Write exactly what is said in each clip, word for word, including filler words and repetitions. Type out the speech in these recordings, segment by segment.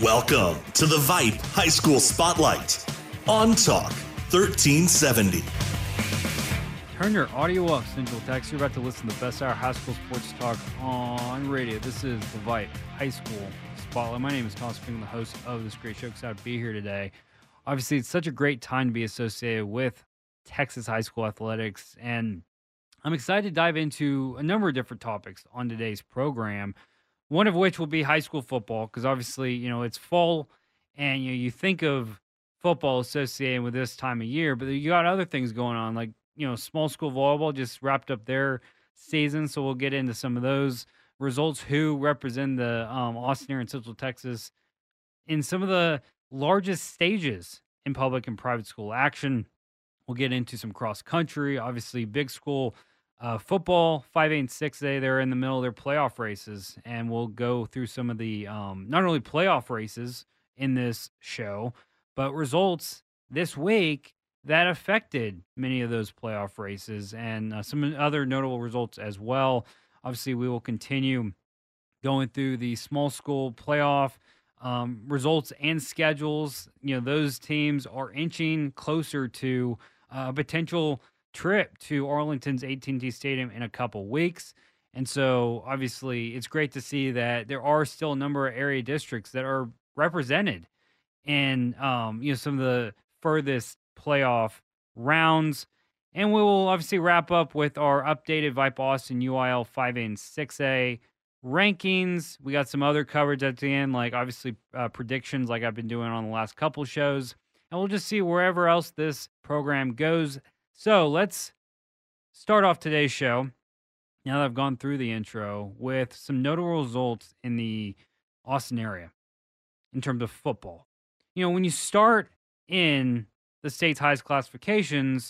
Welcome to the Vype High School Spotlight on Talk thirteen seventy. Turn your audio up, Central Texas. You're about to listen to the best hour high school sports talk on radio. This is the Vype High School Spotlight. My name is Thomas Spring, the host of this great show. Excited to be here today. Obviously, it's such a great time to be associated with Texas high school athletics, and I'm excited to dive into a number of different topics on today's program. One of which will be high school football, because obviously, you know, it's fall, and you know, you think of football associated with this time of year, but you got other things going on, like, you know, small school volleyball just wrapped up their season, so we'll get into some of those results, who represent the um, Austin area and Central Texas in some of the largest stages in public and private school action. We'll get into some cross country, obviously big school uh, football, five A and six A. They're in the middle of their playoff races, and we'll go through some of the um, not only playoff races in this show, but results this week that affected many of those playoff races, and uh, some other notable results as well. Obviously, we will continue going through the small school playoff um, results and schedules. You know, those teams are inching closer to a potential trip to Arlington's A T and T Stadium in a couple weeks. And so, obviously, it's great to see that there are still a number of area districts that are represented in, um, you know, some of the furthest playoff rounds. And we will obviously wrap up with our updated Vype Austin U I L five A and six A rankings. We got some other coverage at the end, like obviously uh, predictions like I've been doing on the last couple shows. And we'll just see wherever else this program goes. So let's start off today's show, now that I've gone through the intro, with some notable results in the Austin area in terms of football. You know, when you start in the state's highest classifications,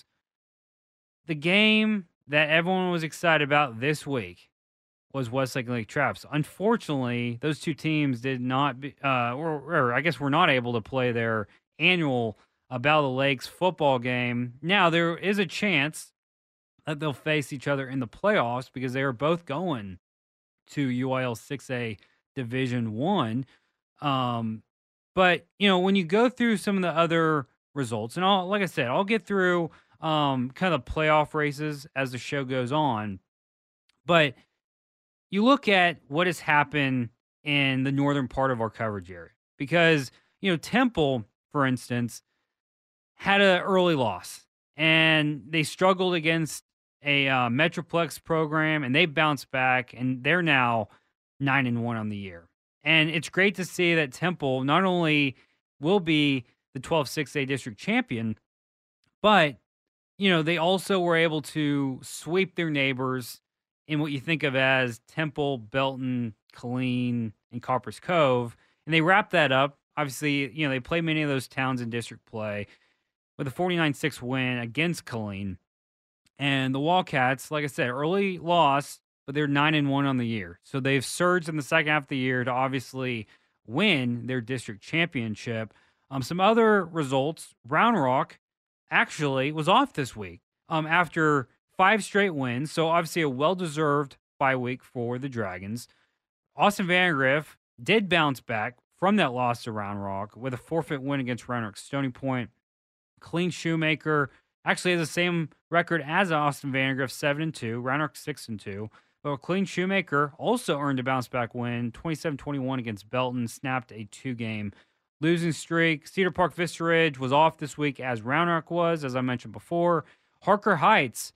the game that everyone was excited about this week was Westlake and Lake Travis. Unfortunately, those two teams did not, be, uh, or, or I guess were not able to play their annual uh, Battle of the Lakes football game. Now, there is a chance that they'll face each other in the playoffs because they are both going to U I L six A Division One. Um, but, you know, when you go through some of the other results, and I'll, like I said, I'll get through um, kind of playoff races as the show goes on. But you look at what has happened in the northern part of our coverage area, because, you know, Temple, for instance, had an early loss, and they struggled against a uh, Metroplex program, and they bounced back, and they're now nine and one on the year. And it's great to see that Temple not only will be the twelve six A district champion, but, you know, they also were able to sweep their neighbors in what you think of as Temple, Belton, Killeen, and Coppers Cove. And they wrapped that up. Obviously, you know, they play many of those towns in district play with a forty-nine six win against Killeen. And the Wildcats, like I said, early loss, but they're nine and one on the year. So they've surged in the second half of the year to obviously win their district championship. Um, some other results, Round Rock actually was off this week um, after five straight wins. So obviously a well-deserved bye week for the Dragons. Austin Vandegrift did bounce back from that loss to Round Rock with a forfeit win against Round Rock Stony Point. Killeen Shoemaker actually has the same record as Austin Vandegrift, seven and two, Round Rock six and two. But Killeen Shoemaker also earned a bounce-back win, twenty-seven twenty-one against Belton, snapped a two-game losing streak. Cedar Park Vista Ridge was off this week, as Round Rock was, as I mentioned before. Harker Heights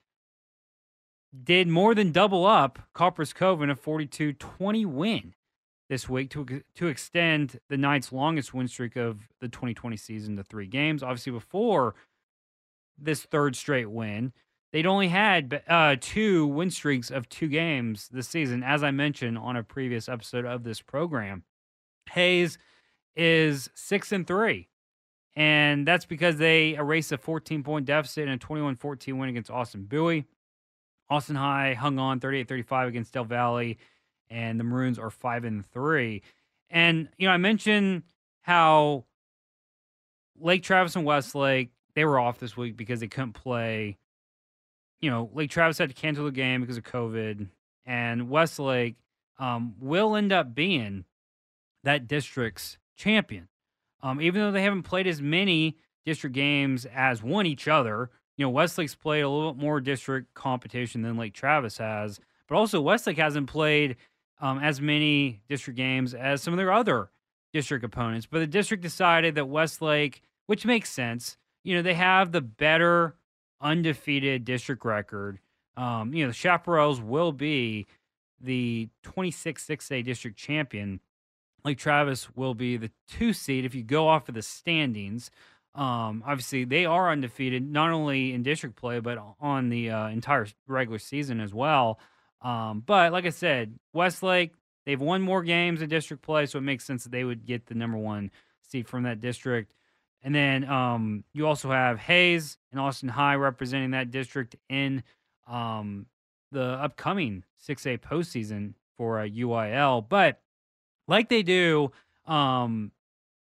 did more than double up Coppers Cove in a forty-two twenty win this week to, to extend the Knights' longest win streak of the twenty twenty season to three games. Obviously, before this third straight win, they'd only had uh, two win streaks of two games this season, as I mentioned on a previous episode of this program. Hayes is six and three, and that's because they erased a fourteen-point deficit in a twenty-one fourteen win against Austin Bowie. Austin High hung on thirty-eight thirty-five against Del Valley, and the Maroons are five and three. And, you know, I mentioned how Lake Travis and Westlake, they were off this week because they couldn't play. You know, Lake Travis had to cancel the game because of COVID, and Westlake um, will end up being that district's champion. Um, even though they haven't played as many district games as one each other, you know, Westlake's played a little bit more district competition than Lake Travis has, but also Westlake hasn't played um, as many district games as some of their other district opponents. But the district decided that Westlake, which makes sense, you know, they have the better undefeated district record. Um, you know, the Chaparrals will be the twenty-six six A district champion. Lake Travis will be the two seed if you go off of the standings. Um, obviously, they are undefeated, not only in district play, but on the uh, entire regular season as well. Um, but like I said, Westlake, they've won more games in district play, so it makes sense that they would get the number one seed from that district. And then um, you also have Hayes and Austin High representing that district in um, the upcoming six A postseason for uh, U I L. But like they do um,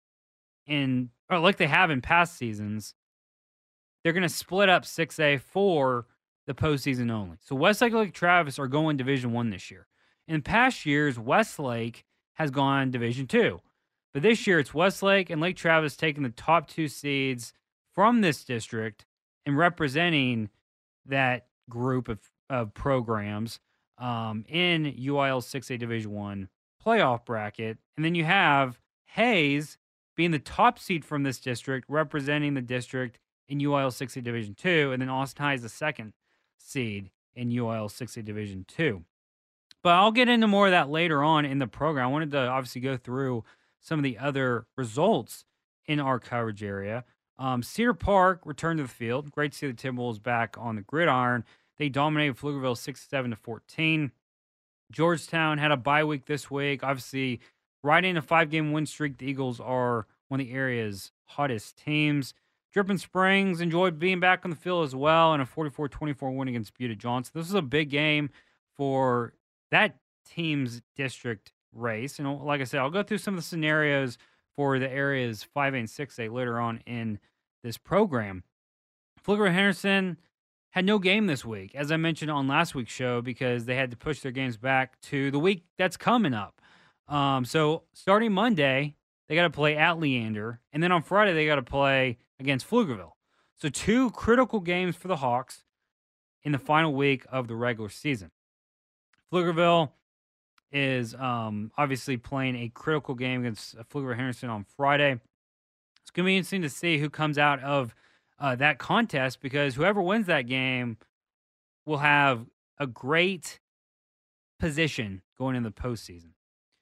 in, or like they have in past seasons, they're going to split up six A for the postseason only. So Westlake and Lake Travis are going Division One this year. In past years, Westlake has gone Division Two. But this year, it's Westlake and Lake Travis taking the top two seeds from this district and representing that group of, of programs um, in U I L six A Division One playoff bracket. And then you have Hayes being the top seed from this district, representing the district in U I L six A Division Two, and then Austin High is the second seed in U I L six A Division Two. But I'll get into more of that later on in the program. I wanted to obviously go through some of the other results in our coverage area. Um, Cedar Park returned to the field. Great to see the Timberwolves back on the gridiron. They dominated Pflugerville sixty-seven to fourteen. Georgetown had a bye week this week. Obviously, riding a five-game win streak, the Eagles are one of the area's hottest teams. Dripping Springs enjoyed being back on the field as well in a forty-four twenty-four win against Buda Johnson. This is a big game for that team's district race. And like I said, I'll go through some of the scenarios for the areas five A and six A later on in this program. Pflugerville Henderson had no game this week, as I mentioned on last week's show, because they had to push their games back to the week that's coming up. Um, so starting Monday, they got to play at Leander, and then on Friday, they got to play against Pflugerville. So two critical games for the Hawks in the final week of the regular season. Pflugerville is um, obviously playing a critical game against Pflugerville Henderson on Friday. It's going to be interesting to see who comes out of uh, that contest, because whoever wins that game will have a great position going into the postseason.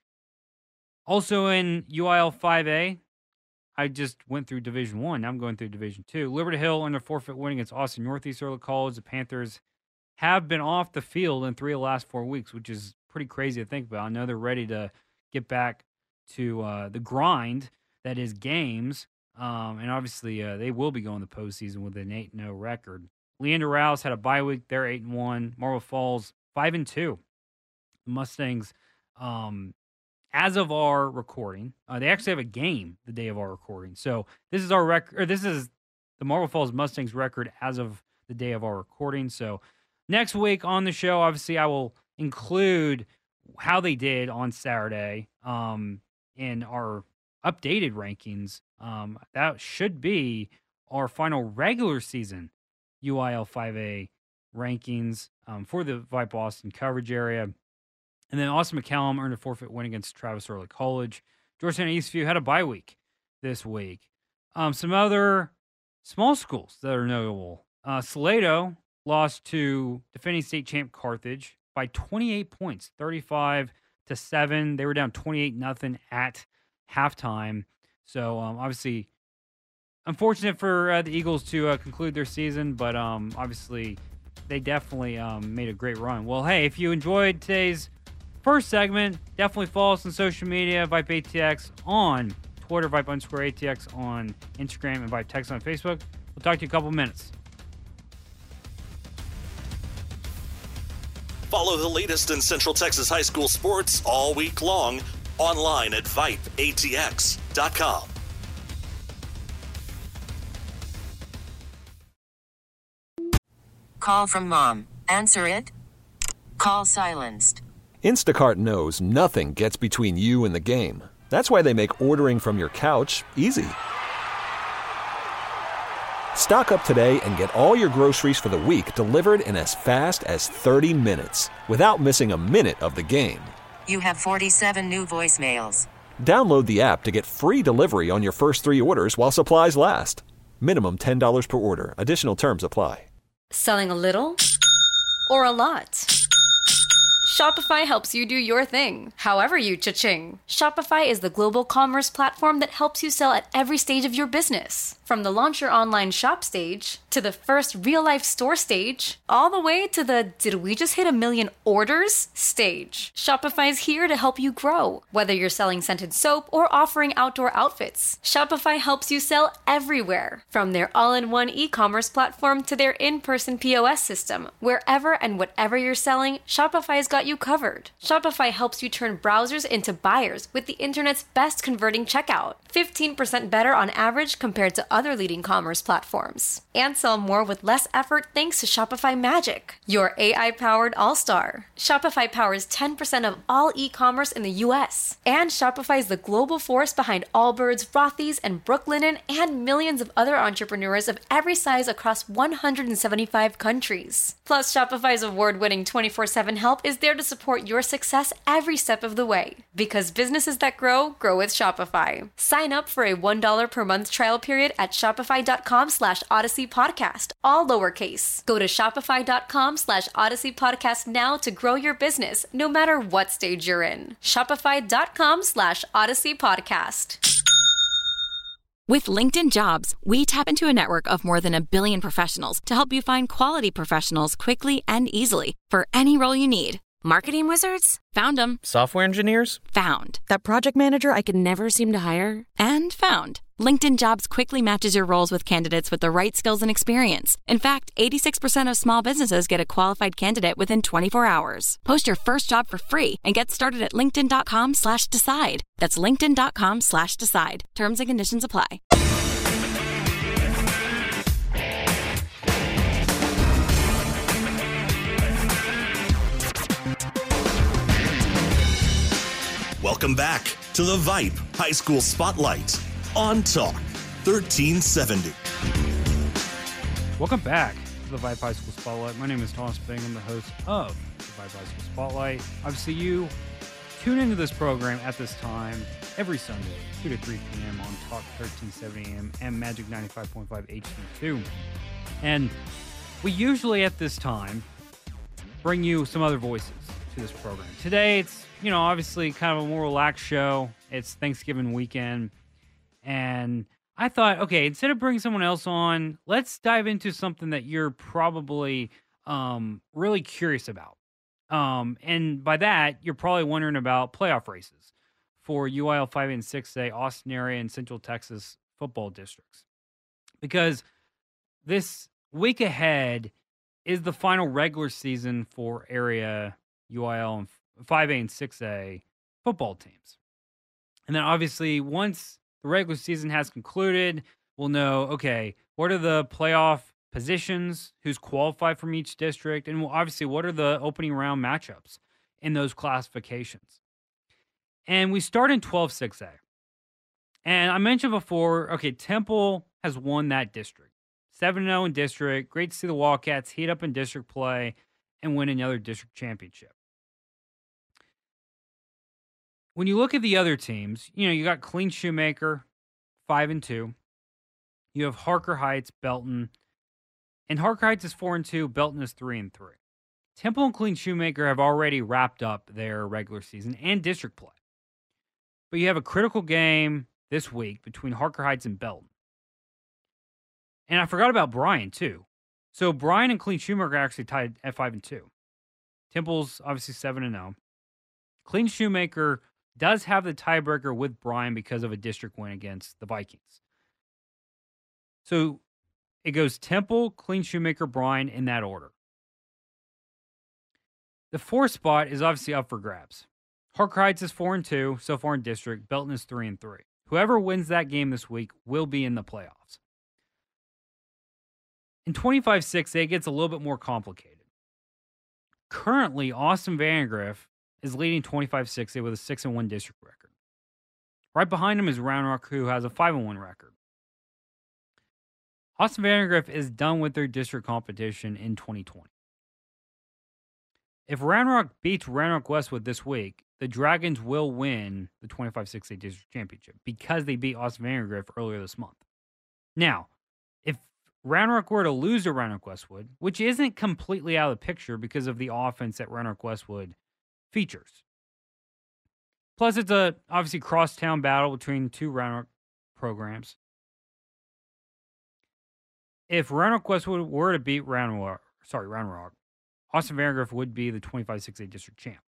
Also in U I L five A, I just went through Division One. Now I'm going through Division Two. Liberty Hill under forfeit win against Austin Northeast Early College. The Panthers have been off the field in three of the last four weeks, which is pretty crazy to think about. I know they're ready to get back to uh, the grind that is games, um, and obviously uh, they will be going to the postseason with an eight and oh record. Leander Rouse had a bye week; they're eight and one. Marble Falls five and two. The Mustangs, um, as of our recording, uh, they actually have a game the day of our recording. So this is our record. Or this is the Marble Falls Mustangs record as of the day of our recording. So next week on the show, obviously, I will include how they did on Saturday um, in our updated rankings. Um, that should be our final regular season U I L five A rankings um, for the Vipe Austin coverage area. And then Austin McCallum earned a forfeit win against Travis Early College. Georgetown Eastview had a bye week this week. Um, some other small schools that are notable. Uh, Salado lost to defending state champ Carthage by twenty-eight points, thirty-five to seven. They were down twenty-eight nothing at halftime. So um, obviously, unfortunate for uh, the Eagles to uh, conclude their season, but um, obviously they definitely um, made a great run. Well, hey, if you enjoyed today's first segment, definitely follow us on social media, Vipe A T X on Twitter, Vipe underscore A T X on Instagram, and Vipe Text on Facebook. We'll talk to you in a couple minutes. Follow the latest in Central Texas high school sports all week long online at vipe A T X dot com. Call from mom. Answer it. Call silenced. Instacart knows nothing gets between you and the game. That's why they make ordering from your couch easy. Stock up today and get all your groceries for the week delivered in as fast as thirty minutes without missing a minute of the game. You have forty-seven new voicemails. Download the app to get free delivery on your first three orders while supplies last. Minimum ten dollars per order. Additional terms apply. Selling a little or a lot? Shopify helps you do your thing, however you cha-ching. Shopify is the global commerce platform that helps you sell at every stage of your business. From the launch your online shop stage, to the first real-life store stage, all the way to the did we just hit a million orders stage. Shopify's here to help you grow. Whether you're selling scented soap or offering outdoor outfits, Shopify helps you sell everywhere. From their all-in-one e-commerce platform to their in-person P O S system, wherever and whatever you're selling, Shopify's got you covered. Shopify helps you turn browsers into buyers with the internet's best converting checkout, fifteen percent better on average compared to other leading commerce platforms. And sell more with less effort thanks to Shopify Magic, your A I-powered all-star. Shopify powers ten percent of all e-commerce in the U S. And Shopify is the global force behind Allbirds, Rothy's, and Brooklinen, and millions of other entrepreneurs of every size across one hundred seventy-five countries. Plus, Shopify's award-winning twenty-four seven help is there to support your success every step of the way. Because businesses that grow, grow with Shopify. Sign up for a one dollar per month trial period at shopify.com slash Odyssey Podcast, all lowercase. Go to shopify.com slash Odyssey Podcast now to grow your business, no matter what stage you're in. Shopify.com slash Odyssey Podcast. With LinkedIn Jobs, we tap into a network of more than a billion professionals to help you find quality professionals quickly and easily for any role you need. Marketing wizards? Found them. Software engineers? Found. That project manager I could never seem to hire? And found. LinkedIn Jobs quickly matches your roles with candidates with the right skills and experience. In fact, eighty-six percent of small businesses get a qualified candidate within twenty-four hours. Post your first job for free and get started at linkedin.com slash decide. That's linkedin.com slash decide. Terms and conditions apply. Welcome back to the Vipe High School Spotlight on Talk thirteen seventy. Welcome back to the Vipe High School Spotlight. My name is Thomas Bing. I'm the host of the Vipe High School Spotlight. Obviously, you tune into this program at this time every Sunday, two to three p.m. on Talk thirteen seventy a.m. and Magic ninety-five point five H D two. And we usually at this time bring you some other voices to this program. Today, it's, you know, obviously kind of a more relaxed show. It's Thanksgiving weekend. And I thought, okay, instead of bringing someone else on, let's dive into something that you're probably um, really curious about. Um, and by that, you're probably wondering about playoff races for U I L five A and six A, Austin area, and Central Texas football districts. Because this week ahead is the final regular season for area U I L and five A and six A football teams. And then obviously once the regular season has concluded, we'll know, okay, what are the playoff positions, who's qualified from each district, and obviously what are the opening round matchups in those classifications. And we start in twelve six A. And I mentioned before, okay, Temple has won that district. seven and oh in district. Great to see the Wildcats heat up in district play and win another district championship. When you look at the other teams, you know, you got Clean Shoemaker, five and two. You have Harker Heights, Belton. And Harker Heights is four and two, Belton is three and three. Temple and Clean Shoemaker have already wrapped up their regular season and district play. But you have a critical game this week between Harker Heights and Belton. And I forgot about Bryan, too. So Bryan and Clean Shoemaker are actually tied at five and two. Temple's obviously seven and oh. Clean Shoemaker does have the tiebreaker with Bryan because of a district win against the Vikings. So it goes Temple, Clean Shoemaker, Bryan in that order. The fourth spot is obviously up for grabs. Harker Heights is four and two so far in district. Belton is three and three. Whoever wins that game this week will be in the playoffs. In twenty-five six A, it gets a little bit more complicated. Currently, Austin Vandegrift is leading twenty-five six A with a six and one district record. Right behind them is Round Rock, who has a five and one record. Austin Vandegrift is done with their district competition in twenty twenty. If Round Rock beats Round Rock Westwood this week, the Dragons will win the twenty-five six A district championship because they beat Austin Vandegrift earlier this month. Now, if Round Rock were to lose to Round Rock Westwood, which isn't completely out of the picture because of the offense that Round Rock Westwood features. Plus, it's a obviously crosstown battle between two Round Rock programs. If Round Rock Westwood were to beat Round Rock, sorry, Round Rock, Austin Vandegrift would be the twenty-five six A district champ.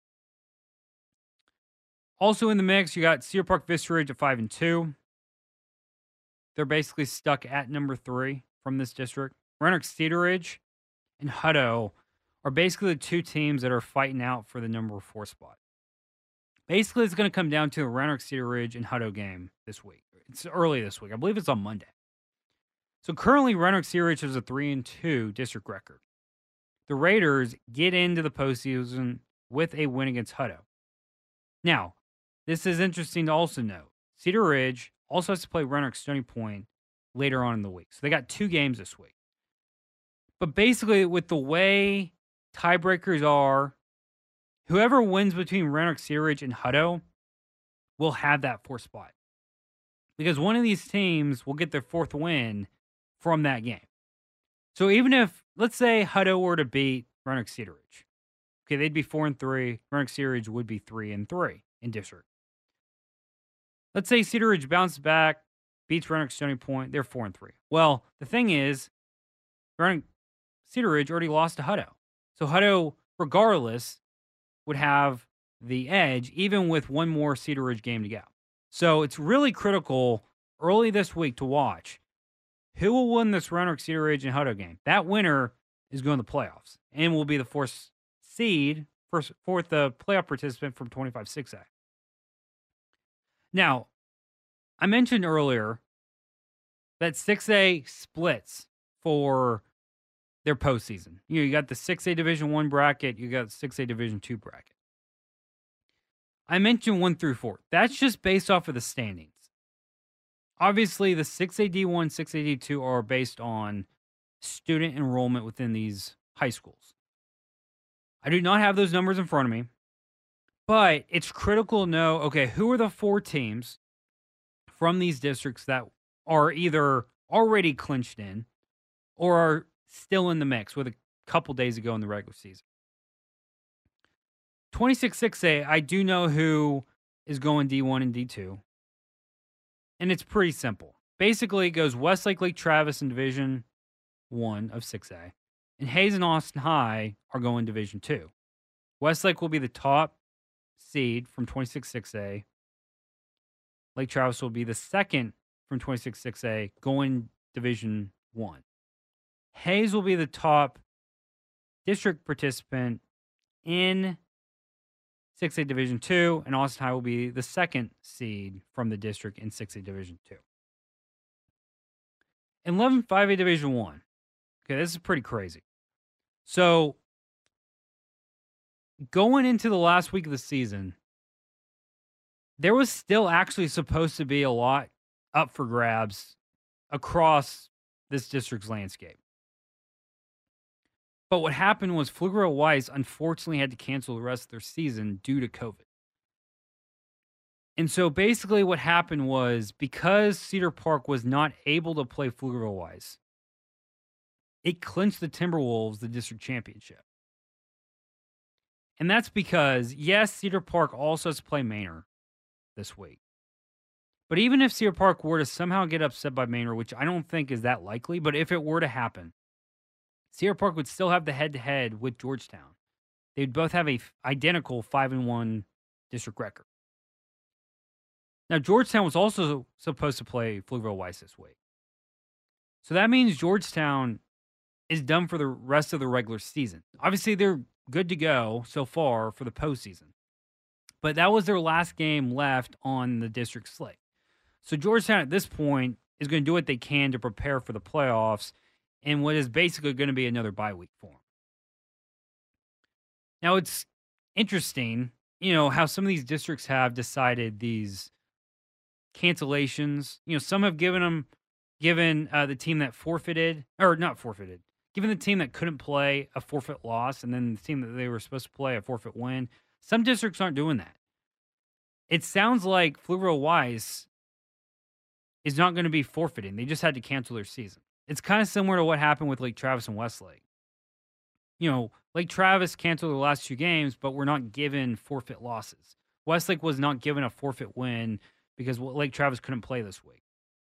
Also in the mix, you got Cedar Park Vista Ridge at five and two. They're basically stuck at number three from this district. Round Rock Cedar Ridge and Hutto are basically the two teams that are fighting out for the number four spot. Basically, it's going to come down to a Round Rock Cedar Ridge and Hutto game this week. It's early this week. I believe it's on Monday. So currently, Round Rock Cedar Ridge has a three and two district record. The Raiders get into the postseason with a win against Hutto. Now, this is interesting to also note. Cedar Ridge also has to play Round Rock Stony Point later on in the week. So they got two games this week. But basically, with the way tiebreakers are, whoever wins between Round Rock Cedar Ridge and Hutto will have that fourth spot. Because one of these teams will get their fourth win from that game. So even if, let's say, Hutto were to beat Round Rock Cedar Ridge, okay, they'd be four and three. Round Rock Cedar Ridge would be three and three in district. Let's say Cedar Ridge bounces back, beats Round Rock Stony Point, they're four and three. Well, the thing is, Round Rock Cedar Ridge already lost to Hutto, so Hutto, regardless, would have the edge, even with one more Cedar Ridge game to go. So it's really critical early this week to watch who will win this Round Rock Cedar Ridge and Hutto game. That winner is going to the playoffs and will be the fourth seed, first, fourth uh, playoff participant from twenty-five six A. Now, I mentioned earlier that six A splits for their postseason. You know, you got the six A Division one bracket, you got the six A Division two bracket. I mentioned one through four. That's just based off of the standings. Obviously, the six A D one, six A D two are based on student enrollment within these high schools. I do not have those numbers in front of me, but it's critical to know, okay, who are the four teams from these districts that are either already clinched in or are still in the mix with a couple days ago in the regular season. twenty-six six A, I do know who is going D one and D two. And it's pretty simple. Basically, it goes Westlake, Lake Travis in Division one of six A. And Hayes and Austin High are going Division two. Westlake will be the top seed from twenty-six six A. Lake Travis will be the second from twenty-six six A going Division one. Hayes will be the top district participant in six A Division two, and Austin High will be the second seed from the district in six A Division two. In eleven five A Division one, okay, this is pretty crazy. So, going into the last week of the season, there was still actually supposed to be a lot up for grabs across this district's landscape. But what happened was Pflugerville Weiss unfortunately had to cancel the rest of their season due to COVID. And so basically what happened was because Cedar Park was not able to play Pflugerville Weiss, it clinched the Timberwolves the district championship. And that's because, yes, Cedar Park also has to play Manor this week. But even if Cedar Park were to somehow get upset by Manor, which I don't think is that likely, but if it were to happen, Cedar Park would still have the head-to-head with Georgetown. They'd both have a f- identical five and one district record. Now, Georgetown was also supposed to play Pflugerville Weiss this week. So that means Georgetown is done for the rest of the regular season. Obviously, they're good to go so far for the postseason. But that was their last game left on the district slate. So Georgetown at this point is going to do what they can to prepare for the playoffs in what is basically going to be another bye week for them. Now, it's interesting, you know, how some of these districts have decided these cancellations. You know, some have given them, given uh, the team that forfeited, or not forfeited, given the team that couldn't play a forfeit loss, and then the team that they were supposed to play a forfeit win. Some districts aren't doing that. It sounds like Pflugerville-Weiss is not going to be forfeiting. They just had to cancel their season. It's kind of similar to what happened with Lake Travis and Westlake. You know, Lake Travis canceled their last two games, but were not given forfeit losses. Westlake was not given a forfeit win because Lake Travis couldn't play this week.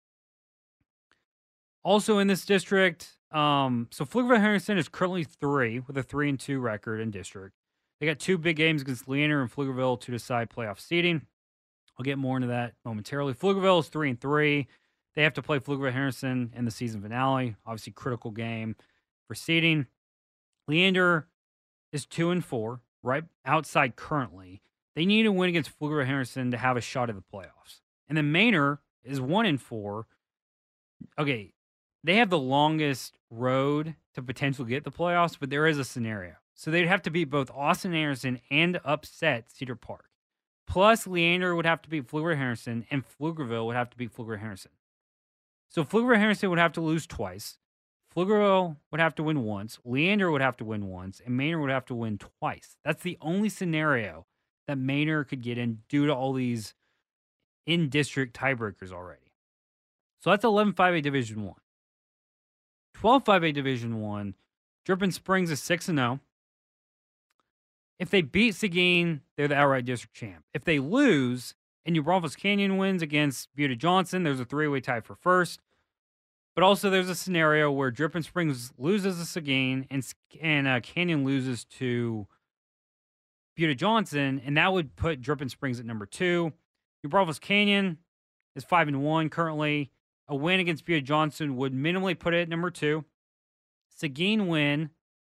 Also in this district, um, so Pflugerville-Henderson is currently three with a three and two record in district. They got two big games against Leander and Pflugerville to decide playoff seeding. I'll get more into that momentarily. Pflugerville is three and three. They have to play Pflugerville-Henderson in the season finale. Obviously, critical game for seeding. Leander is two and four, right outside currently. They need to win against Pflugerville-Henderson to have a shot at the playoffs. And then Manor is one and four. Okay, they have the longest road to potentially get the playoffs, but there is a scenario. So they'd have to beat both Austin Anderson and upset Cedar Park. Plus, Leander would have to beat Pflugerville-Henderson, and Pflugerville would have to beat Pflugerville-Henderson. So Pflugerville-Henderson would have to lose twice. Pflugerville would have to win once. Leander would have to win once, and Manor would have to win twice. That's the only scenario that Manor could get in due to all these in-district tiebreakers already. So that's eleven five A Division one. twelve five A Division one, Dripping Springs is six and oh. If they beat Seguin, they're the outright district champ. If they lose, and New Braunfels Canyon wins against Buda Johnson, there's a three-way tie for first. But also there's a scenario where Dripping Springs loses to Seguin, and, and uh, Canyon loses to Buda Johnson, and that would put Dripping Springs at number two. New Braunfels Canyon is five and one currently. A win against Buda Johnson would minimally put it at number two. Seguin win,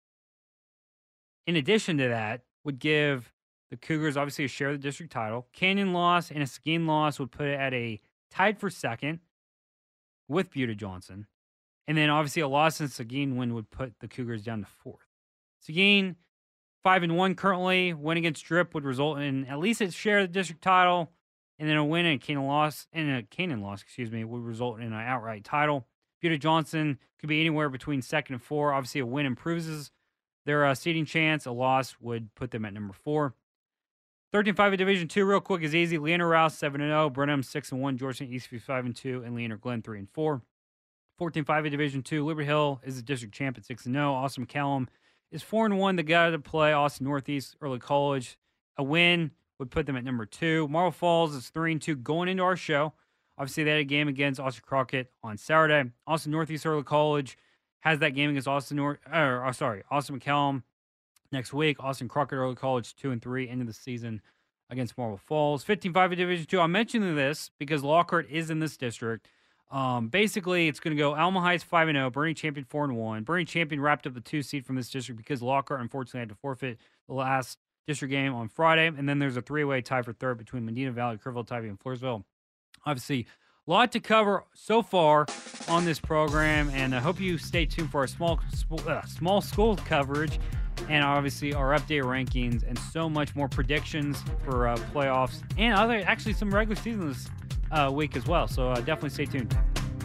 in addition to that, would give the Cougars obviously a share of the district title. Canyon loss and a Seguin loss would put it at a tied for second with Buda Johnson. And then obviously a loss and Seguin win would put the Cougars down to fourth. Seguin, five and one currently. Win against Drip would result in at least its share of the district title. And then a win and a Canyon loss, and a Canyon loss, excuse me, would result in an outright title. Buda Johnson could be anywhere between second and four. Obviously, a win improves their uh, seeding chance. A loss would put them at number four. thirteen five A Division two, real quick, is easy. Leander Rouse, seven and oh. Brenham, six and one. Georgetown Eastview, five and two. And Leander Glen, three and four. fourteen five A Division two, Liberty Hill is the district champ at six and oh. Austin McCallum is four and one. They got to play Austin Northeast Early College. A win would put them at number two. Marble Falls is three and two going into our show. Obviously, they had a game against Austin Crockett on Saturday. Austin Northeast Early College has that game against Austin North, or, oh, sorry, Austin McCallum next week. Austin Crockett Early College two and three into the season against Marble Falls. fifteen five A Division two. I'm mentioning this because Lockhart is in this district. Um, basically, it's going to go Alma Heights five and oh, Bernie Champion four and one. Bernie Champion wrapped up the two seed from this district because Lockhart unfortunately had to forfeit the last district game on Friday, and then there's a three-way tie for third between Medina Valley, Kerrville, Tybee, and Floresville. Obviously, a lot to cover so far on this program, and I hope you stay tuned for our small uh, small school coverage, and obviously our updated rankings, and so much more predictions for uh, playoffs, and other actually some regular season this uh, week as well. So uh, definitely stay tuned.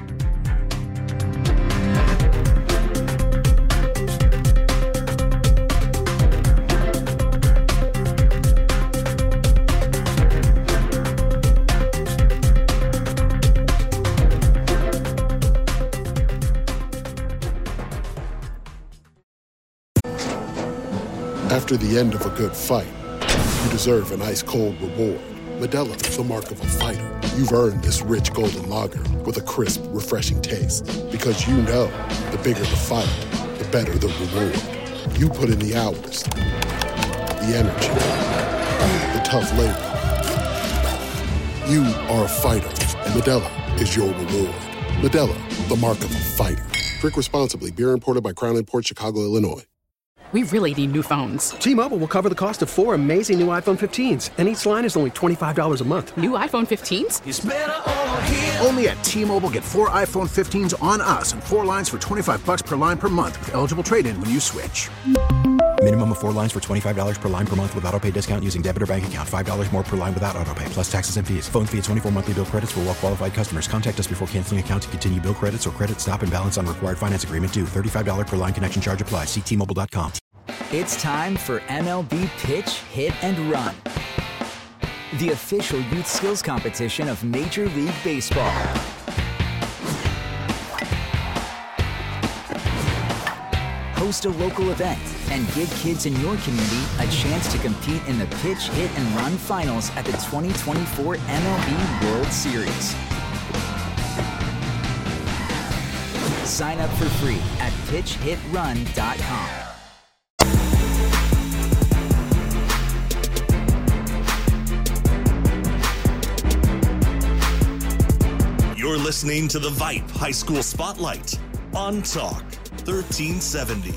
After the end of a good fight, you deserve an ice-cold reward. Modelo is the mark of a fighter. You've earned this rich golden lager with a crisp, refreshing taste. Because you know, the bigger the fight, the better the reward. You put in the hours, the energy, the tough labor. You are a fighter, and Modelo is your reward. Modelo, the mark of a fighter. Drink responsibly. Beer imported by Crown Imports, Chicago, Illinois. We really need new phones. T-Mobile will cover the cost of four amazing new iPhone fifteens, and each line is only twenty-five dollars a month. New iPhone fifteens? It's better over here. Only at T-Mobile, get four iPhone fifteens on us and four lines for twenty-five dollars per line per month with eligible trade-in when you switch. Minimum of four lines for twenty-five dollars per line per month with auto pay discount using debit or bank account. five dollars more per line without auto pay, plus taxes and fees. Phone fee at twenty-four monthly bill credits for well qualified customers. Contact us before canceling account to continue bill credits or credit stop and balance on required finance agreement due. thirty-five dollars per line connection charge applies. See T Mobile dot com. It's time for M L B Pitch, Hit, and Run, the official youth skills competition of Major League Baseball. Host a local event and give kids in your community a chance to compete in the Pitch, Hit, and Run finals at the twenty twenty-four M L B World Series. Sign up for free at pitch hit run dot com. You're listening to the Vipe High School Spotlight on Talk thirteen seventy.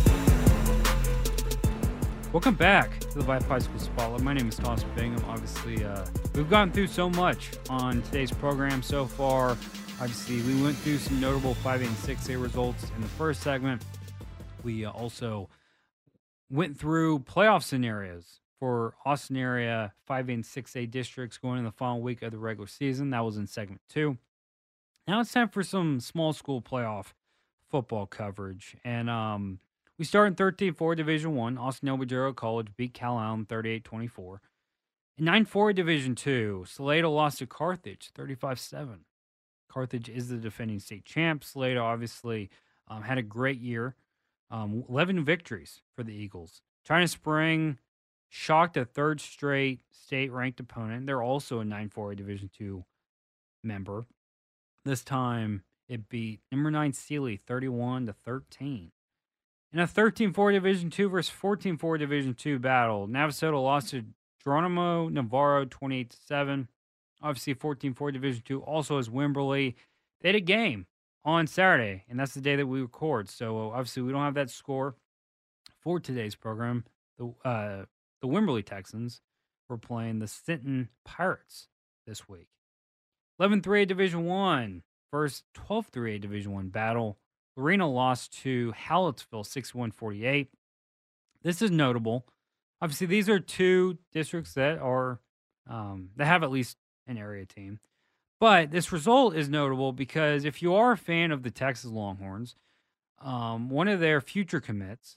Welcome back to the Vipe High School Spotlight. My name is Thomas Bingham. Obviously, uh, we've gone through so much on today's program so far. Obviously, we went through some notable five A and six A results in the first segment. We uh, also went through playoff scenarios for Austin area five A and six A districts going in the final week of the regular season. That was in segment two. Now it's time for some small school playoff football coverage. And um, we start in thirteen four Division One. Austin El Badero College beat Cal Allen thirty-eight twenty-four. In nine four Division Two, Salado lost to Carthage thirty-five seven. Carthage is the defending state champ. Salado obviously um, had a great year. Um, eleven victories for the Eagles. China Spring shocked a third straight state-ranked opponent. They're also a nine four Division Two member. This time, it beat number nine Sealy thirty-one to thirteen. In a thirteen four Division Two versus fourteen four Division Two battle, Navasota lost to Geronimo Navarro twenty-eight to seven. Obviously, fourteen four Division Two also has Wimberley. They had a game on Saturday, and that's the day that we record. So, obviously, we don't have that score for today's program. The uh, the Wimberley Texans were playing the Sinton Pirates this week. eleven three A Division One versus twelve three A Division One battle. Lorena lost to Hallettsville sixty-one forty-eight. This is notable. Obviously, these are two districts that are um, that have at least an area team. But this result is notable because if you are a fan of the Texas Longhorns, um, one of their future commits,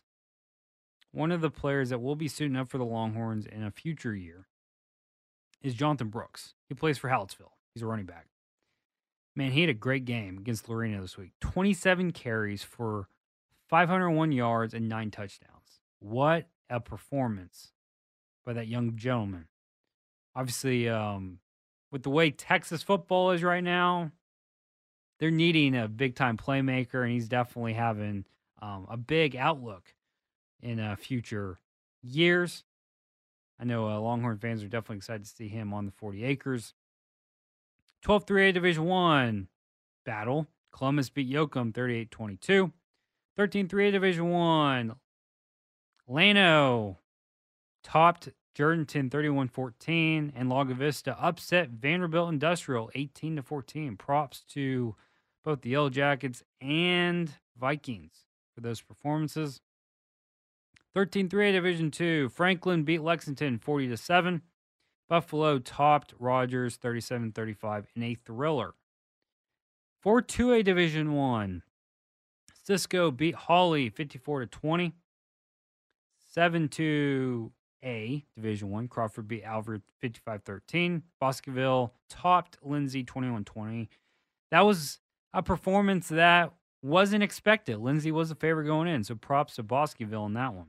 one of the players that will be suiting up for the Longhorns in a future year, is Jonathan Brooks. He plays for Hallettsville. He's a running back. Man, he had a great game against Lorena this week. twenty-seven carries for five hundred one yards and nine touchdowns. What a performance by that young gentleman. Obviously, um, with the way Texas football is right now, they're needing a big-time playmaker, and he's definitely having um, a big outlook in uh, future years. I know uh, Longhorn fans are definitely excited to see him on the forty acres. twelve three A Division One battle. Columbus beat Yoakum thirty-eight twenty-two. thirteen three A Division One. Llano topped Jourdanton thirty-one fourteen, and Lago Vista upset Vanderbilt Industrial eighteen to fourteen. Props to both the Yellow Jackets and Vikings for those performances. thirteen three A Division Two. Franklin beat Lexington forty to seven. Buffalo topped Rogers thirty-seven thirty-five in a thriller. For two A Division One, Cisco beat Hawley fifty-four to twenty. seven two A Division One, Crawford beat Alfred fifty-five thirteen. Bosqueville topped Lindsay twenty-one twenty. That was a performance that wasn't expected. Lindsay was the favorite going in, so props to Bosqueville in that one.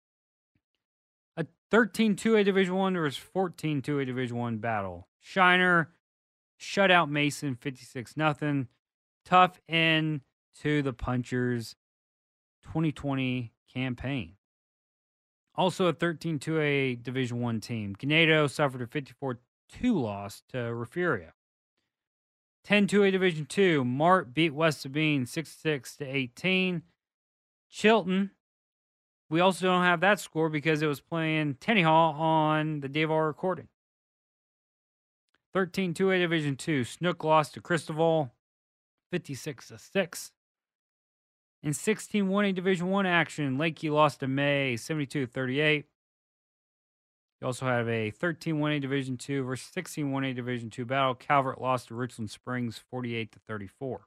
A thirteen two A Division One versus fourteen two A Division One battle. Shiner shut out Mason fifty-six nothing. Tough end to the Punchers twenty twenty campaign. Also a thirteen two A Division One team. Ganado suffered a fifty-four two loss to Refuria. ten two A Division Two. Mart beat West Sabine sixty-six to eighteen. Chilton, we also don't have that score because it was playing Tenny Hall on the day of our recording. thirteen two A Division Two. Snook lost to Cristobal fifty-six to six. In sixteen one A Division One action, Lakey lost to May seventy-two thirty-eight. You also have a thirteen one A Division Two versus sixteen one A Division Two battle. Calvert lost to Richland Springs forty-eight to thirty-four.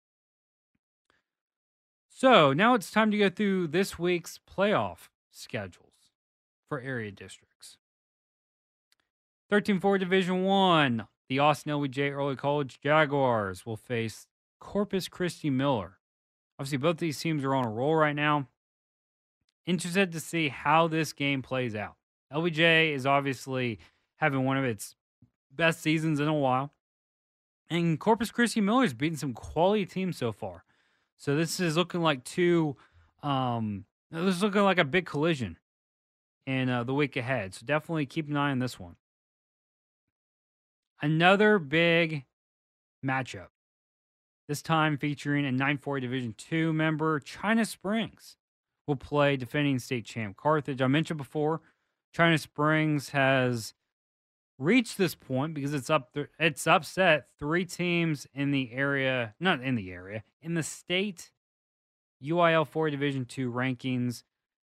So now it's time to go through this week's playoff schedules for area districts. thirteen four Division One, the Austin L B J Early College Jaguars will face Corpus Christi Miller. Obviously, both these teams are on a roll right now. Interested to see how this game plays out. L B J is obviously having one of its best seasons in a while. And Corpus Christi Miller has beaten some quality teams so far. So this is looking like two, um, this is looking like a big collision in uh, the week ahead. So definitely keep an eye on this one. Another big matchup. This time featuring a nine four Division Two member, China Springs, will play defending state champ Carthage. I mentioned before, China Springs has reached this point because it's up th- it's upset three teams in the area, not in the area, in the state U I L four Division Two rankings.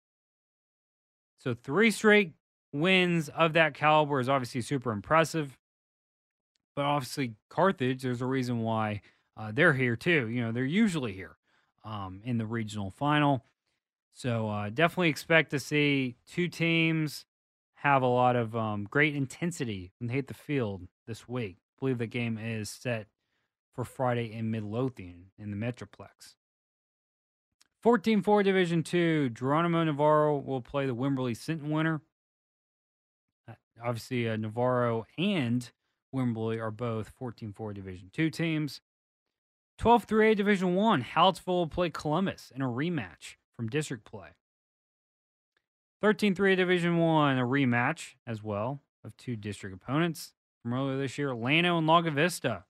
So three straight wins of that caliber is obviously super impressive. But obviously Carthage, there's a reason why uh, they're here too. You know, they're usually here um, in the regional final. So uh, definitely expect to see two teams have a lot of um, great intensity when they hit the field this week. I believe the game is set for Friday in Midlothian in the Metroplex. fourteen four Division Two, Geronimo Navarro will play the Wimberley Sinton winner. Uh, obviously, uh, Navarro and Wimberley are both fourteen four Division Two teams. twelve three A Division One, Hallettsville will play Columbus in a rematch from district play. thirteen three A Division One, a rematch as well of two district opponents from earlier this year, Llano and Laga Vista.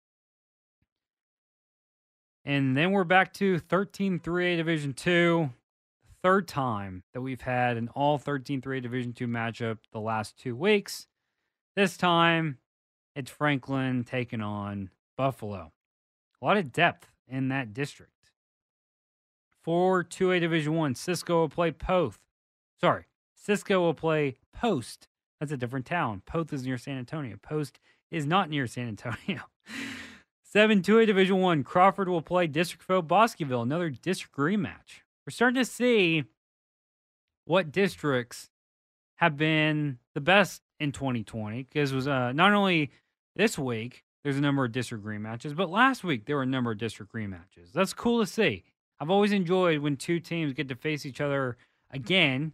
And then we're back to thirteen three A Division Two, the third time that we've had an all thirteen three A Division Two matchup the last two weeks. This time, it's Franklin taking on Buffalo. A lot of depth in that district. For two A Division One, Cisco will play Poth. Sorry, Cisco will play Post. That's a different town. Poth is near San Antonio. Post is not near San Antonio. seven two A Division One, Crawford will play District foe Bosqueville, another district rematch. We're starting to see what districts have been the best in twenty twenty, because it was uh, not only this week, there's a number of district rematches, but last week there were a number of district rematches. That's cool to see. I've always enjoyed when two teams get to face each other again,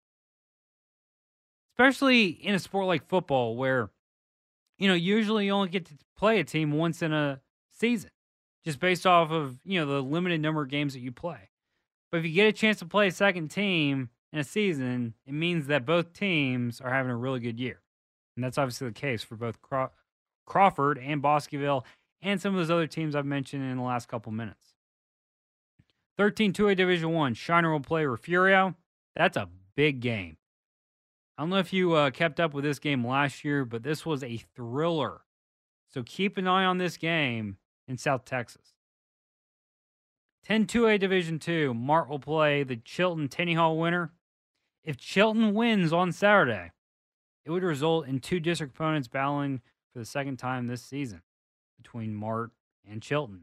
especially in a sport like football where, you know, usually you only get to play a team once in a season, just based off of, you know, the limited number of games that you play. But if you get a chance to play a second team in a season, it means that both teams are having a really good year. And that's obviously the case for both Craw- Crawford and Bosqueville and some of those other teams I've mentioned in the last couple minutes. thirteen two A Division One, Shiner will play Refugio. That's a big game. I don't know if you uh, kept up with this game last year, but this was a thriller. So keep an eye on this game in South Texas. ten two A Division Two, Mart will play the Chilton Tenny Hall winner. If Chilton wins on Saturday, it would result in two district opponents battling for the second time this season between Mart and Chilton.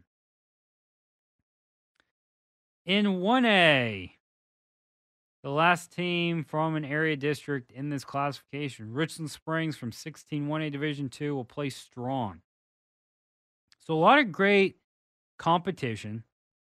In one A, the last team from an area district in this classification, Richland Springs from sixteen one A Division Two, will play Strawn. So a lot of great competition.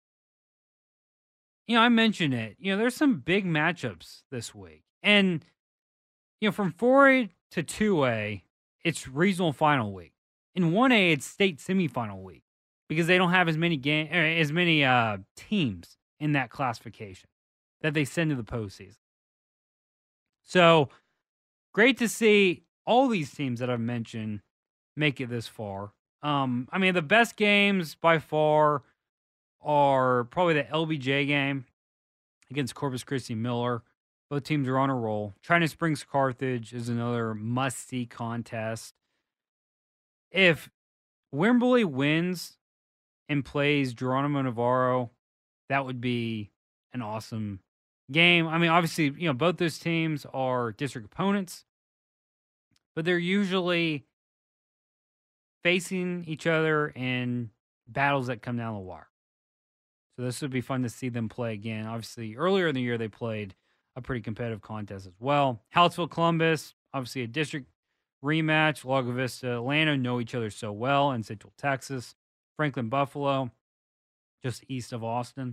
You know, I mentioned it. You know, there's some big matchups this week. And, you know, from four A to two A, it's regional final week. In one A, it's state semifinal week because they don't have as many game, as many uh, teams in that classification that they send to the postseason. So, great to see all these teams that I've mentioned make it this far. Um, I mean, the best games by far are probably the L B J game against Corpus Christi Miller. Both teams are on a roll. China Springs Carthage is another must-see contest. If Wimberley wins and plays Geronimo Navarro that would be an awesome game. I mean, obviously, you know, both those teams are district opponents, but they're usually facing each other in battles that come down the wire. So this would be fun to see them play again. Obviously, earlier in the year, they played a pretty competitive contest as well. Hallettsville, Columbus, obviously a district rematch. Lago Vista, Atlanta know each other so well in Central Texas. Franklin, Buffalo, just east of Austin.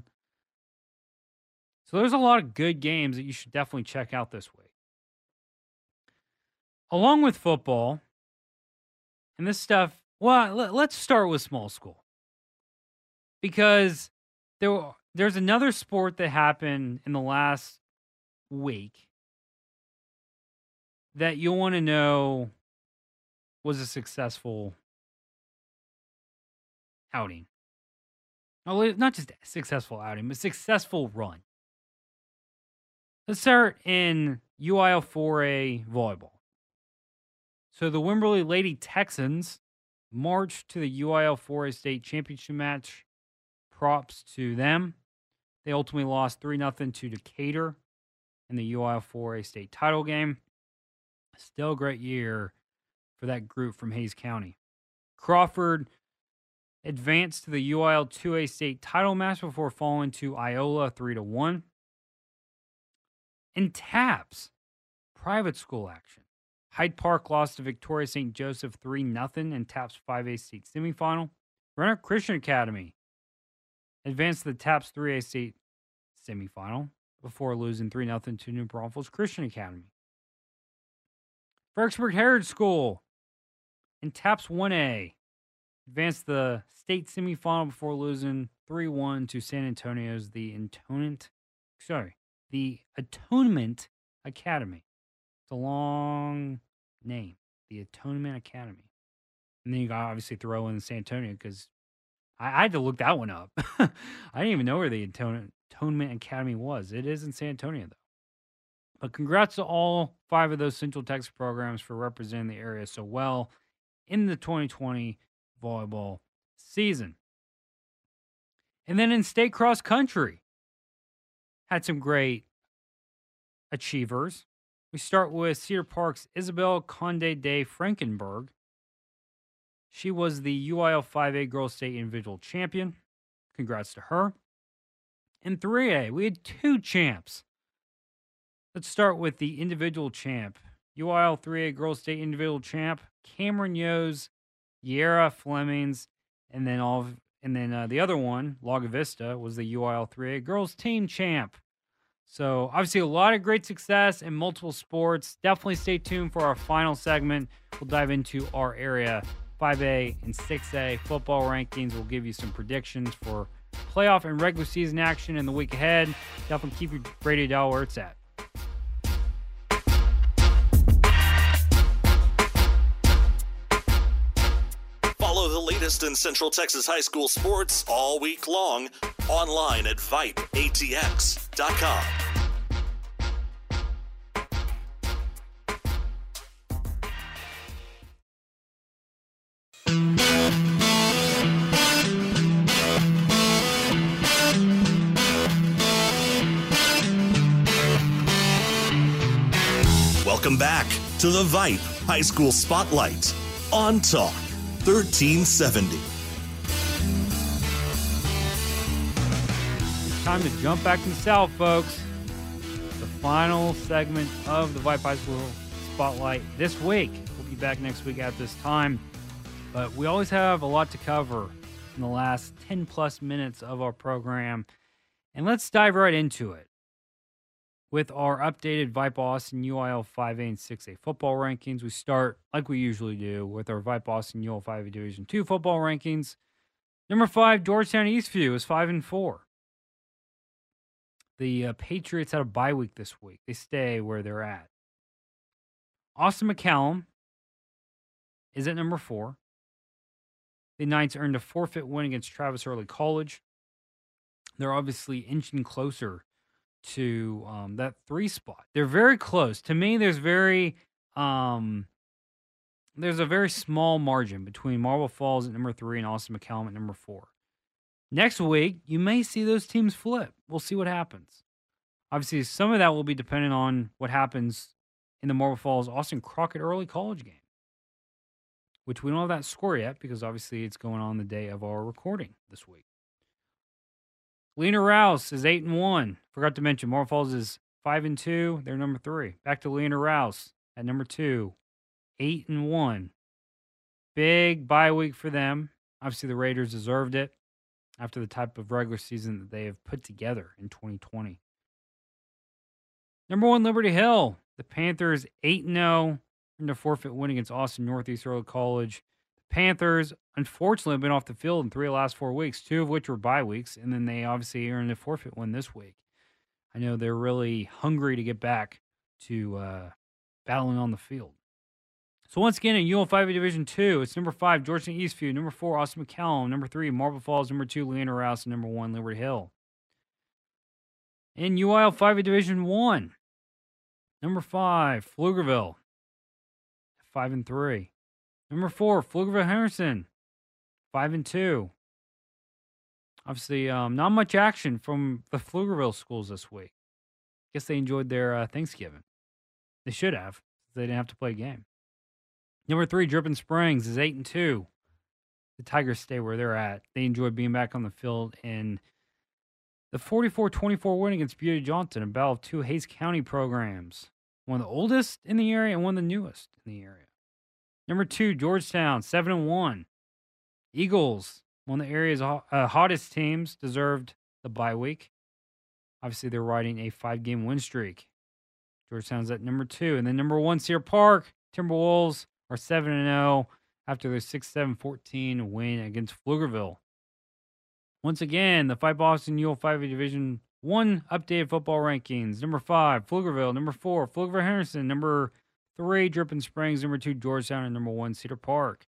So there's a lot of good games that you should definitely check out this week. Along with football, and this stuff, well, let, let's start with small school. Because there, there's another sport that happened in the last week that you'll want to know was a successful outing. Oh, not just a successful outing, but successful run. Let's start in U I L four A volleyball. So the Wimberley Lady Texans marched to the U I L four A state championship match. Props to them. They ultimately lost three nothing to Decatur in the U I L four A state title game. Still a great year for that group from Hayes County. Crawford advanced to the U I L two A state title match before falling to Iola three to one. In TAPS, private school action. Hyde Park lost to Victoria Saint Joseph three nothing in TAPS five A state semifinal. Renner Christian Academy advanced to the TAPS three A state semifinal before losing three nothing to New Braunfels Christian Academy. Fredericksburg Heritage School in TAPS one A advanced the state semifinal before losing three one to San Antonio's the Atonement, sorry, the Atonement Academy. It's a long name, the Atonement Academy. And then you got to obviously throw in San Antonio because I, I had to look that one up. I didn't even know where the Atonement, Atonement Academy was. It is in San Antonio, though. But congrats to all five of those Central Texas programs for representing the area so well in the twenty twenty volleyball season. And then in state cross country, had some great achievers. We start with Cedar Park's Isabel Conde de Frankenberg. She was the U I L five A Girls State Individual Champion. Congrats to her. In three A, we had two champs. Let's start with the individual champ. U I L three A Girls State Individual Champ, Cameron Yos, Yara Flemings, and then all of, and then uh, the other one, Lago Vista, was the U I L three A Girls Team Champ. So obviously a lot of great success in multiple sports. Definitely stay tuned for our final segment. We'll dive into our area five A and six A football rankings. We'll give you some predictions for playoff and regular season action in the week ahead. Definitely keep your radio dial where it's at. Follow the latest in Central Texas high school sports all week long online at vipe A T X dot com. Welcome back to the Vipe High School Spotlight on Talk thirteen seventy. It's time to jump back in the South, folks. The final segment of the Vipe High School Spotlight this week. We'll be back next week at this time. But we always have a lot to cover in the last ten plus minutes of our program. And let's dive right into it with our updated Vipe Austin U I L five A and six A football rankings. We start, like we usually do, with our Vipe Austin U I L five A Division two football rankings. Number five, Georgetown Eastview is five and four. The uh, Patriots had a bye week this week. They stay where they're at. Austin McCallum is at number four. The Knights earned a forfeit win against Travis Early College. They're obviously inching closer to um, that three spot. They're very close. To me, there's very um, there's a very small margin between Marble Falls at number three and Austin McCallum at number four. Next week, you may see those teams flip. We'll see what happens. Obviously, some of that will be dependent on what happens in the Marble Falls Austin Crockett early college game, which we don't have that score yet because obviously it's going on the day of our recording this week. Lena Rouse is eight and one. Forgot to mention Marble Falls is five and two. They're number three. Back to Lena Rouse at number two, eight and one. Big bye week for them. Obviously, the Raiders deserved it after the type of regular season that they have put together in twenty twenty. Number one, Liberty Hill. The Panthers eight and oh in the forfeit win against Austin Northeast Early College. The Panthers, unfortunately, have been off the field in three of the last four weeks, two of which were bye weeks, and then they obviously earned a forfeit win this week. I know they're really hungry to get back to uh, battling on the field. So once again, in U L five A Division two, it's number five, Georgetown Eastview, number four, Austin McCallum, number three, Marble Falls, number two, Leander Rouse, and number one, Liberty Hill. In U I L five A Division one, number five, Pflugerville, five and three. Number four, Pflugerville Henderson, five and two. Obviously, um, not much action from the Pflugerville schools this week. Guess they enjoyed their uh, Thanksgiving. They should have. They didn't have to play a game. Number three, Dripping Springs, is eight and two. The Tigers stay where they're at. They enjoy being back on the field in the forty-four twenty-four win against Beauty Johnson, a battle of two Hays County programs. One of the oldest in the area and one of the newest in the area. Number two, Georgetown, seven and one. Eagles, one of the area's uh, hottest teams, deserved the bye week. Obviously, they're riding a five-game win streak. Georgetown's at number two. And then number one, Cedar Park, Timberwolves are seven and oh after their six seven fourteen win against Pflugerville. Once again, the Fight Boston U L five A Division one updated football rankings. Number five, Pflugerville. Number four, Pflugerville Henderson. Number three, Dripping Springs. Number two, Georgetown. And number one, Cedar Park.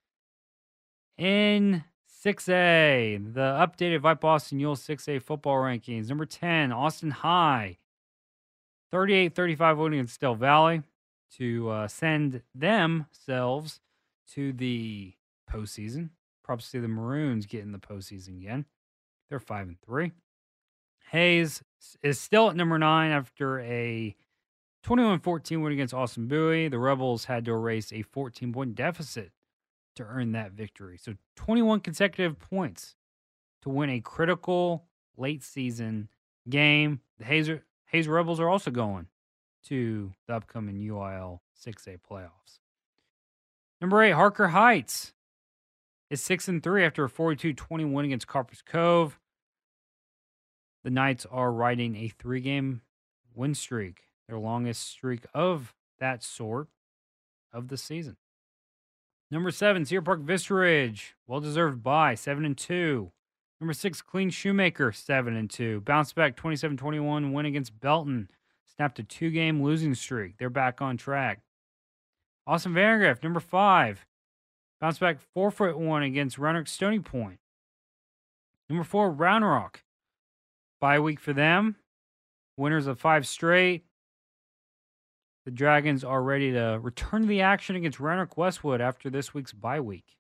In six A, the updated Fight Boston U L six A football rankings. Number ten, Austin High. thirty-eight thirty-five win against Del Valley to uh, send themselves to the postseason. Props to the Maroons getting the postseason again. They're five and three. Hays is still at number nine after a twenty-one fourteen win against Austin Bowie. The Rebels had to erase a fourteen-point deficit to earn that victory. So twenty-one consecutive points to win a critical late-season game. The Hays, Hays Rebels are also going to the upcoming U I L six A playoffs. Number eight, Harker Heights is six and three after a forty-two twenty win against Carpers Cove. The Knights are riding a three-game win streak, their longest streak of that sort of the season. Number seven, Cedar Park Vista Ridge, well-deserved bye, seven and two. Number six, Clean Shoemaker, seven and two. Bounce back twenty-seven twenty-one win against Belton. Snapped a two-game losing streak. They're back on track. Austin Vandergrift, number five. Bounce back four-foot one against Roanoke Stony Point. Number four, Round Rock. Bye week for them. Winners of five straight. The Dragons are ready to return to the action against Roanoke Westwood after this week's bye week.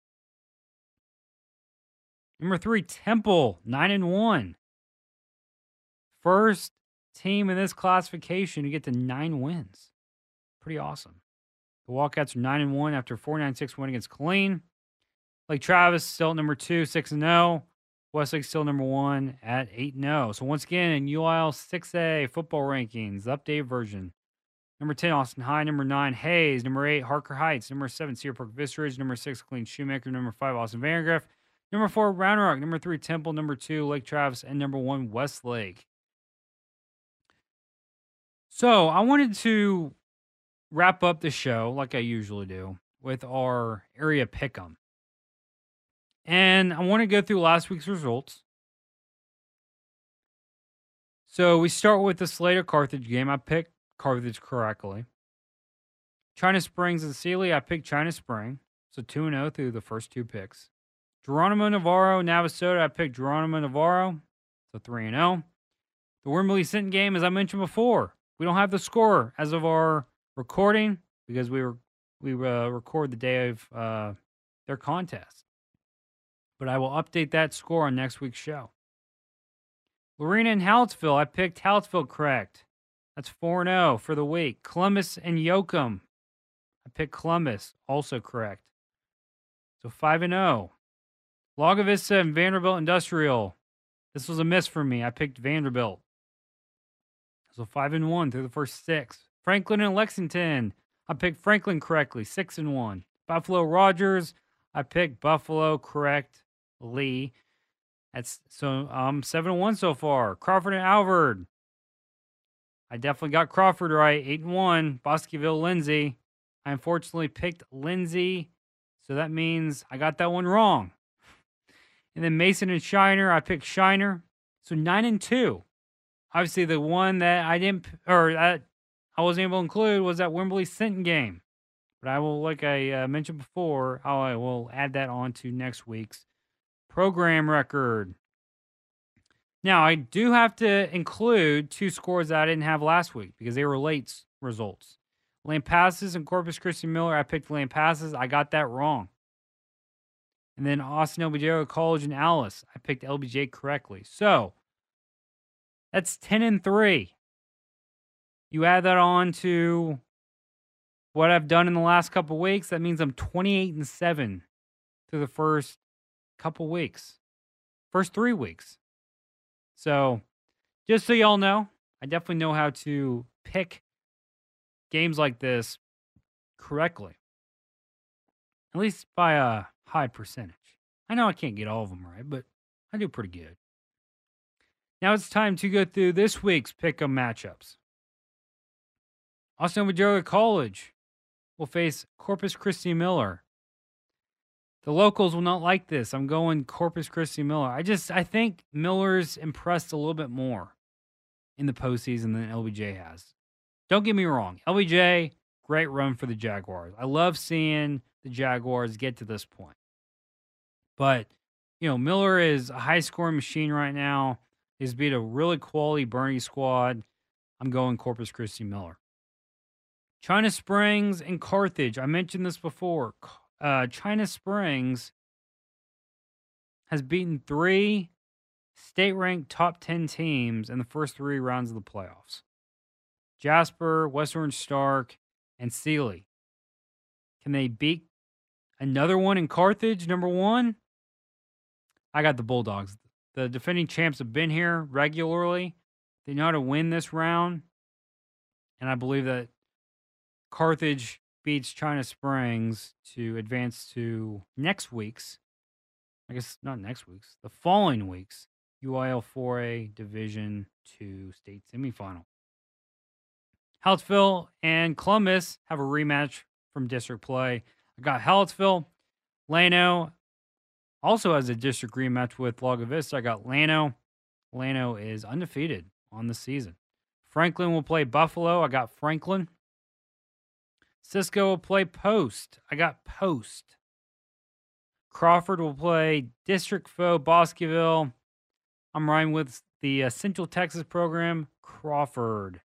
Number three, Temple, nine and one. First team in this classification to get to nine wins. Pretty awesome. The Wildcats are nine and one after a four nine six win against Killeen. Lake Travis still at number two, six and oh. Westlake still number one at eight and oh. So once again, in U I L six A football rankings, the updated version. Number ten, Austin High. Number nine, Hays. Number eight, Harker Heights. Number seven, Cedar Park Vista Ridge. Number six, Clean Shoemaker. Number five, Austin Vandergrift. Number four, Round Rock. Number three, Temple. Number two, Lake Travis. And number one, Westlake. So I wanted to wrap up the show, like I usually do, with our area pick'em. And I want to go through last week's results. So we start with the Slater Carthage game. I picked Carthage correctly. China Springs and Sealy, I picked China Spring. So two and oh through the first two picks. Geronimo Navarro, Navasota, I picked Geronimo Navarro. So three and oh. The Wimberley Sinton game, as I mentioned before, we don't have the score as of our recording because we were we uh, record the day of uh, their contest. but I will update that score on next week's show. Lorena and Hallettsville, I picked Hallettsville correct. That's four and oh for the week. Columbus and Yoakum, I picked Columbus, also correct. So five and oh. Lago Vista and Vanderbilt Industrial. This was a miss for me. I picked Vanderbilt. So five and one through the first six. Franklin and Lexington. I picked Franklin correctly. Six and one. Buffalo Rogers. I picked Buffalo correctly. That's so um seven and one so far. Crawford and Alvord. I definitely got Crawford right. Eight and one. Bosqueville Lindsay. I unfortunately picked Lindsay, so that means I got that one wrong. And then Mason and Shiner, I picked Shiner. So nine and two. Obviously, the one that I didn't, or that I wasn't able to include was that Wimberley Sinton game. But I will, like I uh, mentioned before, I will add that on to next week's program record. Now, I do have to include two scores that I didn't have last week because they were late results. Lampasas and Corpus Christi Miller, I picked Lampasas. I got that wrong. And then Austin L B J College and Alice, I picked L B J correctly. So, that's ten and three. You add that on to what I've done in the last couple weeks, that means I'm twenty-eight and seven through the first couple weeks. First three weeks. So, just so y'all know, I definitely know how to pick games like this correctly. At least by a high percentage. I know I can't get all of them right, but I do pretty good. Now it's time to go through this week's pick-em matchups. Austin Madera College will face Corpus Christi Miller. The locals will not like this. I'm going Corpus Christi Miller. I just, I think Miller's impressed a little bit more in the postseason than L B J has. Don't get me wrong. L B J, great run for the Jaguars. I love seeing the Jaguars get to this point. But, you know, Miller is a high-scoring machine right now. He's beat a really quality Bernie squad. I'm going Corpus Christi Miller. China Springs and Carthage. I mentioned this before. Uh, China Springs has beaten three state-ranked top ten teams in the first three rounds of the playoffs. Jasper, West Orange Stark, and Sealy. Can they beat another one in Carthage, number one? I got the Bulldogs. The defending champs have been here regularly. They know how to win this round. And I believe that Carthage beats China Springs to advance to next week's, I guess not next week's, the following week's U I L four A Division two state semifinal. Hallettsville and Columbus have a rematch from district play. I got Hallettsville. Llano also has a district rematch with Lago Vista. I got Llano. Llano is undefeated on the season. Franklin will play Buffalo. I got Franklin. Cisco will play Post. I got Post. Crawford will play District foe Bosqueville. I'm riding with the uh, Central Texas program, Crawford.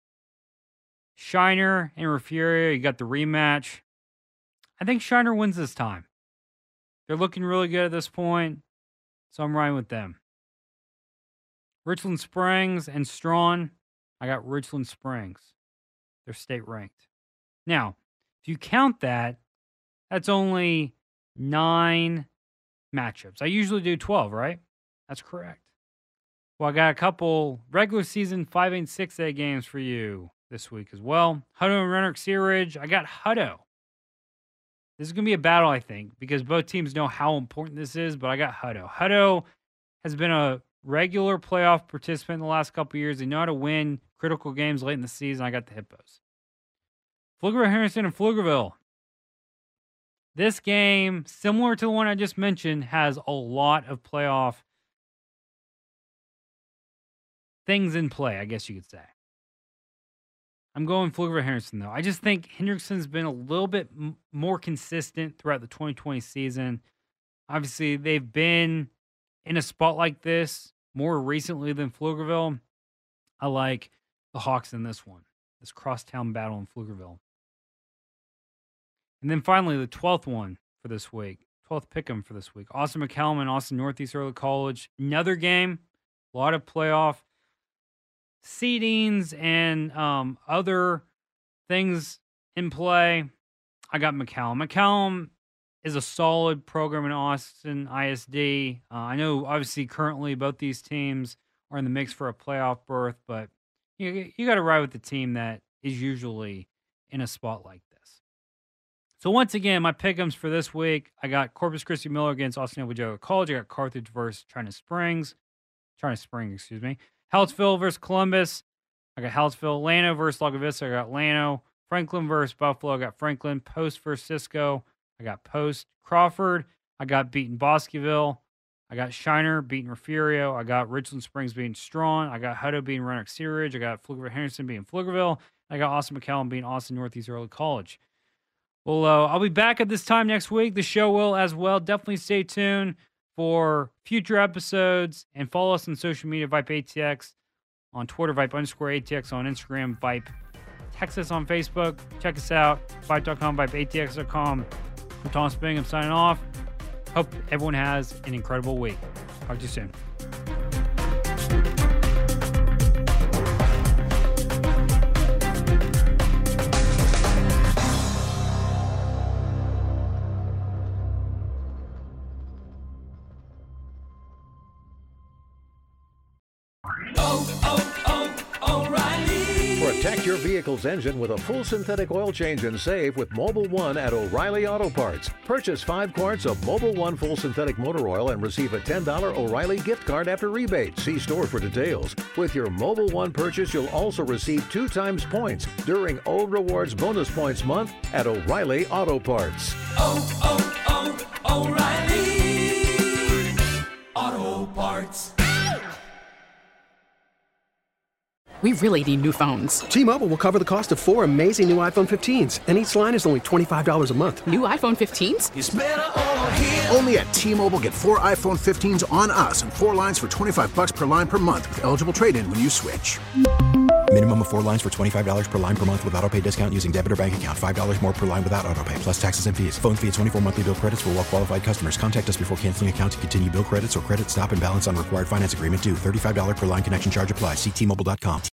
Shiner and Refugio, you got the rematch. I think Shiner wins this time. They're looking really good at this point, so I'm riding with them. Richland Springs and Strawn, I got Richland Springs. They're state ranked. Now, if you count that, that's only nine matchups. I usually do twelve, right? That's correct. Well, I got a couple regular season five A and six A games for you this week as well. Hutto and Renwick Sea Ridge. I got Hutto. This is going to be a battle, I think, because both teams know how important this is, but I got Hutto. Hutto has been a regular playoff participant in the last couple of years. They know how to win critical games late in the season. I got the Hippos. Pflugerville Harrison and Pflugerville. This game, similar to the one I just mentioned, has a lot of playoff things in play, I guess you could say. I'm going Pflugerville Harrison, though. I just think Hendrickson's been a little bit m- more consistent throughout the twenty twenty season. Obviously, they've been in a spot like this more recently than Pflugerville. I like the Hawks in this one, this crosstown battle in Pflugerville. And then finally, the twelfth one for this week. twelfth pick'em for this week. Austin McCallum and Austin Northeast Early College. Another game, a lot of playoff seedings and um, other things in play. I got McCallum. McCallum is a solid program in Austin I S D. Uh, I know, obviously, currently both these teams are in the mix for a playoff berth, but you, you got to ride with the team that is usually in a spot like this. So once again, my pick'ems for this week, I got Corpus Christi Miller against Austin Nova College. I got Carthage versus China Springs. China Springs, excuse me. Hallettsville versus Columbus. I got Hallettsville. Llano versus Lago Vista. I got Llano. Franklin versus Buffalo. I got Franklin. Post versus Cisco. I got Post. Crawford. I got beaten Bosqueville. I got Shiner beating Refugio. I got Richland Springs beating Strawn. I got Hutto beating Roanoke Cedar Ridge. I got Pflugerville Henderson beating Pflugerville. I got Austin McCallum beating Austin Northeast Early College. Well, uh, I'll be back at this time next week. The show will as well. Definitely stay tuned for future episodes and follow us on social media, Vipe A T X on Twitter, Vipe underscore A T X on Instagram, Vipe. Text us on Facebook. Check us out, Vipe dot com, Vipe A T X dot com. I'm Thomas Bingham signing off. Hope everyone has an incredible week. Talk to you soon. Protect your vehicle's engine with a full synthetic oil change and save with Mobil one at O'Reilly Auto Parts. Purchase five quarts of Mobil one full synthetic motor oil and receive a ten dollars O'Reilly gift card after rebate. See store for details. With your Mobil one purchase, you'll also receive two times points during O Rewards Bonus Points Month at O'Reilly Auto Parts. Oh, oh, oh, O'Reilly Auto Parts. We really need new phones. T-Mobile will cover the cost of four amazing new iPhone fifteens, and each line is only twenty-five dollars a month. New iPhone fifteens? It's better over here. Only at T-Mobile, get four iPhone fifteens on us and four lines for twenty-five dollars per line per month with eligible trade-in when you switch. Minimum of four lines for twenty-five dollars per line per month with autopay discount using debit or bank account. five dollars more per line without autopay, plus taxes and fees. Phone fee at twenty-four monthly bill credits for well-qualified customers. Contact us before canceling account to continue bill credits or credit stop and balance on required finance agreement due. thirty-five dollars per line connection charge applies. See T Mobile dot com.